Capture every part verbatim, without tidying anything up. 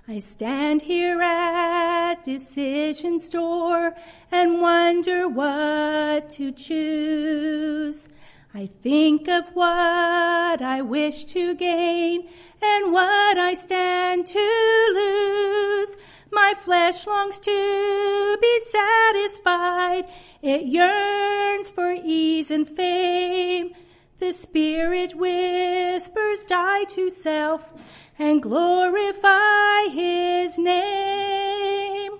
I stand here at decision's door and wonder what to choose. I think of what I wish to gain and what I stand to lose. My flesh longs to be satisfied. It yearns for ease and fame. The Spirit whispers, die to self and glorify His name.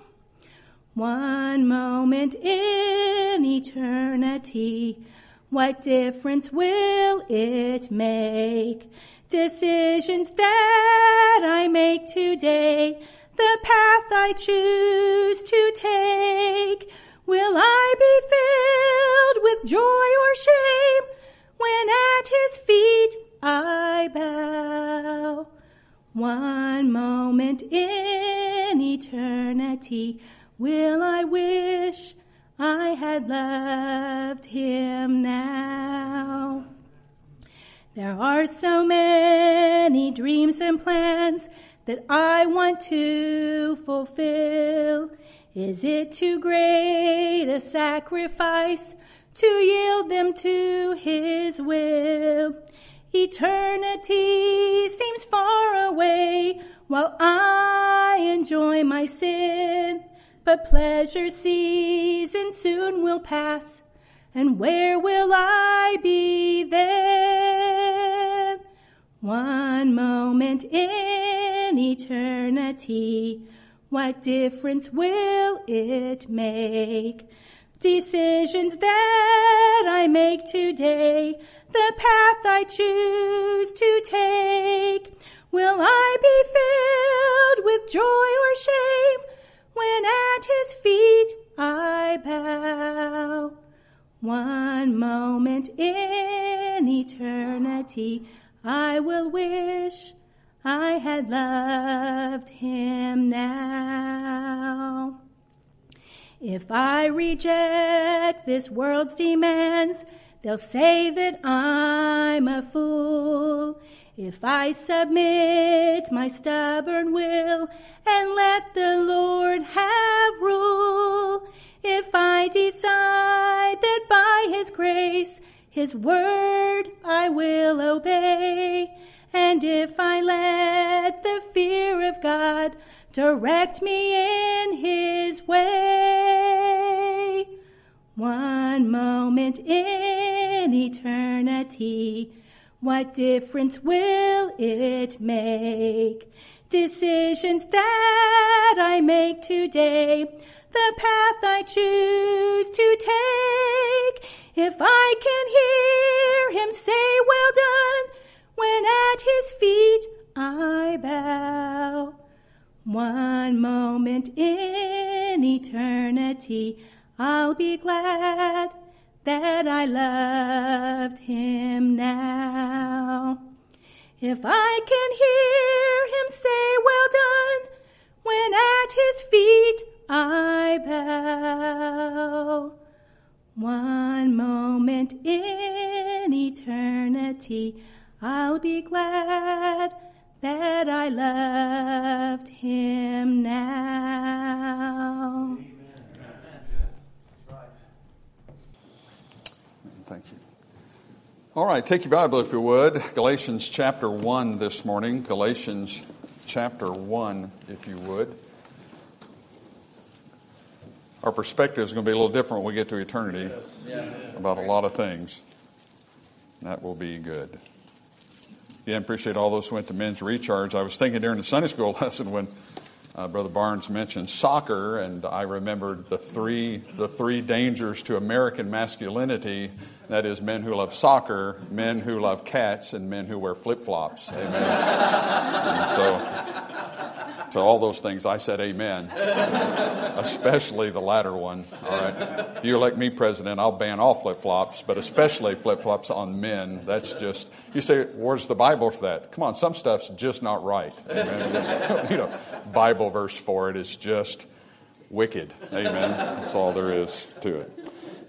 One moment in eternity, what difference will it make? Decisions that I make today, the path I choose to take. Will I be filled with joy or shame when at His feet I bow? One moment in eternity, will I wish I had loved Him now? There are so many dreams and plans that I want to fulfill. Is it too great a sacrifice to yield them to His will? Eternity seems far away while I enjoy my sin. But pleasure season soon will pass, and where will I be then? One moment in eternity, what difference will it make? Decisions that I make today, the path I choose to take. Will I be filled with joy or shame when at His feet I bow? One moment in eternity, I will wish I had loved Him now. If I reject this world's demands, they'll say that I'm a fool. If I submit my stubborn will and let the Lord have rule, if I decide that by His grace, His word I will obey, and if I let the fear of God direct me in His way, one moment in eternity, what difference will it make? Decisions that I make today, the path I choose to take. If I can hear Him say, well done, when at His feet I bow. One moment in eternity, I'll be glad that I loved Him now. If I can hear Him say, well done, when at His feet I bow. One moment in eternity, I'll be glad that I loved Him now. Thank you. All right, take your Bible if you would. Galatians chapter one this morning. Galatians chapter one, if you would. Our perspective is going to be a little different when we get to eternity yes. about a lot of things. That will be good. Yeah, I appreciate all those who went to Men's Recharge. I was thinking during the Sunday school lesson when uh, Brother Barnes mentioned soccer, and I remembered the three the three dangers to American masculinity. That is, men who love soccer, men who love cats, and men who wear flip-flops. Amen. And so, to all those things, I said amen, especially the latter one. All right. If you elect me president, I'll ban all flip-flops, but especially flip-flops on men. That's just, you say, where's the Bible for that? Come on, some stuff's just not right. Amen. You know, Bible verse for it is just wicked. Amen. That's all there is to it.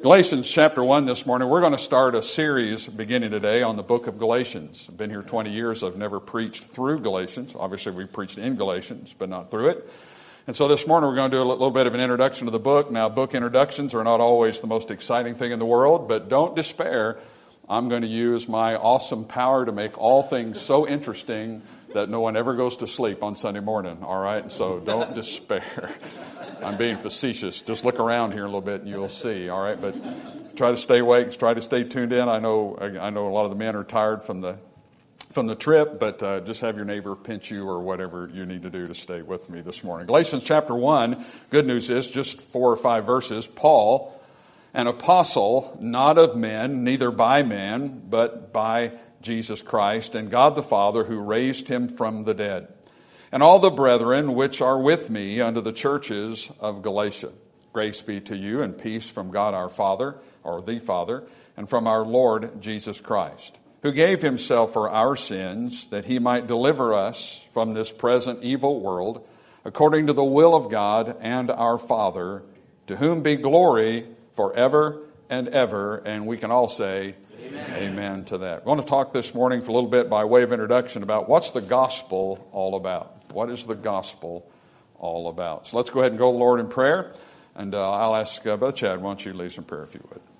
Galatians chapter one this morning. We're going to start a series beginning today on the book of Galatians. I've been here twenty years. I've never preached through Galatians. Obviously, we preached in Galatians, but not through it. And so this morning we're going to do a little bit of an introduction to the book. Now, book introductions are not always the most exciting thing in the world, but don't despair. I'm going to use my awesome power to make all things so interesting that no one ever goes to sleep on Sunday morning, all right? So don't despair. I'm being facetious. Just look around here a little bit and you'll see, all right? But try to stay awake. Try to stay tuned in. I know I know a lot of the men are tired from the from the trip, but uh, just have your neighbor pinch you or whatever you need to do to stay with me this morning. Galatians chapter one, good news is just four or five verses. Paul, an apostle, not of men, neither by man, but by Jesus Christ and God the Father who raised him from the dead. And all the brethren which are with me unto the churches of Galatia. Grace be to you and peace from God our Father, or the Father, and from our Lord Jesus Christ, who gave himself for our sins, that he might deliver us from this present evil world, according to the will of God and our Father, to whom be glory forever and ever. And we can all say, Amen, Amen to that. I want to talk this morning for a little bit by way of introduction about what's the gospel all about. What is the gospel all about? So let's go ahead and go to the Lord in prayer. And uh, I'll ask uh, Brother Chad, why don't you lead some prayer if you would.